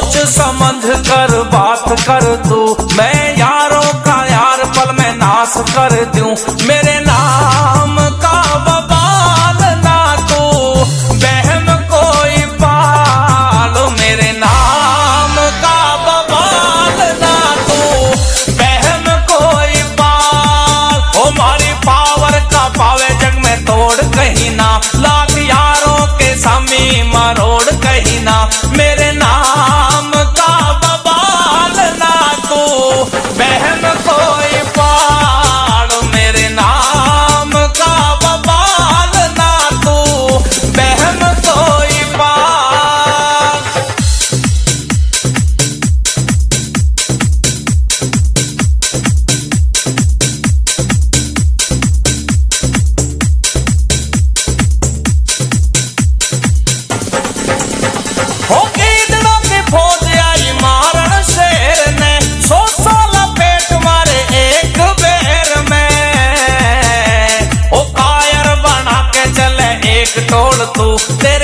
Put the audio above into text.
सोच समझ कर बात कर तू, मैं यारों का यार पल में नाश कर दूं। मेरे नाम का बवाल ना तू बहम कोई पाल, मेरे नाम का बवाल ना तू बहम कोई पाल। ओ मारी पावर का पावे जग में तोड़ कहीं ना, लाख यारों के सामी मरोड़ कहीं ना। मेरे नाम का बवाल ना तू बहम कोई पाल, मेरे नाम का बवाल ना तू बहम कोई पाल। हो कीड़ों की फौज आई मारण शेर ने, 100 लपेट मारे एक बेर में। ओ कायर बना के चले एक टोल तू,